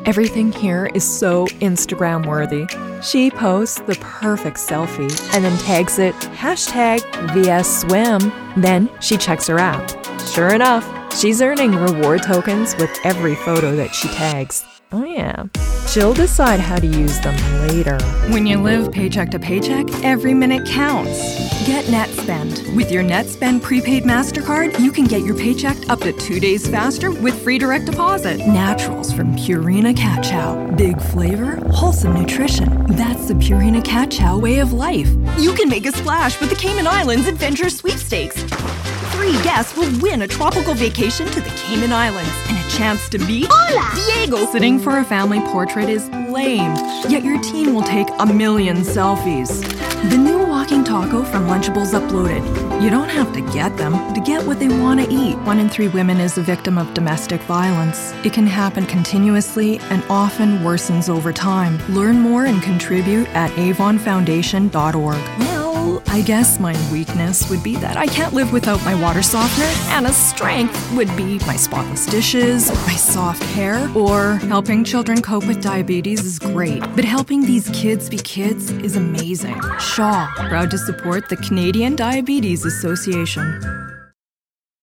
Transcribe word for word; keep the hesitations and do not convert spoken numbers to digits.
Everything here is so Instagram worthy. She posts the perfect selfie and then tags it hashtag V S Swim. Then she checks her app. Sure enough, she's earning reward tokens with every photo that she tags. Oh yeah. She'll decide how to use them later. When you live paycheck to paycheck, every minute counts. Get NetSpend. With your NetSpend prepaid MasterCard, you can get your paycheck up to two days faster with free direct deposit. Naturals from Purina Cat Chow. Big flavor, wholesome nutrition. That's the Purina Cat Chow way of life. You can make a splash with the Cayman Islands Adventure Sweepstakes. Three guests will win a tropical vacation to the Cayman Islands and a chance to meet Hola! Diego. Sitting for a family portrait is lame, yet your teen will take a million selfies. The new walking taco from Lunchables Uploaded. You don't have to get them to get what they want to eat. One in three women is a victim of domestic violence. It can happen continuously and often worsens over time. Learn more and contribute at avon foundation dot org. Well, I guess my weakness would be that I can't live without my water softener, and a strength would be my spotless dishes, my soft hair, or helping children cope with diabetes is great. But helping these kids be kids is amazing. Shaw, proud to support the Canadian Diabetes Association.